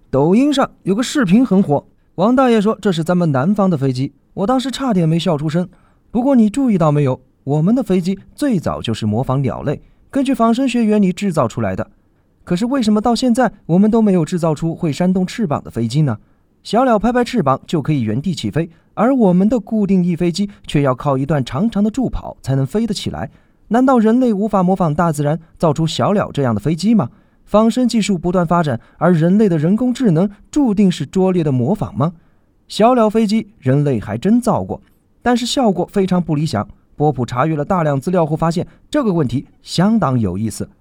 抖音上有个视频很火，王大爷说这是咱们南方的飞机，我当时差点没笑出声。不过你注意到没有，我们的飞机最早就是模仿鸟类，根据仿生学原理制造出来的。可是为什么到现在我们都没有制造出会扇动翅膀的飞机呢？小鸟拍拍翅膀就可以原地起飞，而我们的固定翼飞机却要靠一段长长的助跑才能飞得起来。难道人类无法模仿大自然造出小鸟这样的飞机吗？仿生技术不断发展，而人类的人工智能注定是拙劣的模仿吗？小鸟飞机人类还真造过，但是效果非常不理想。波普查阅了大量资料后发现，这个问题相当有意思。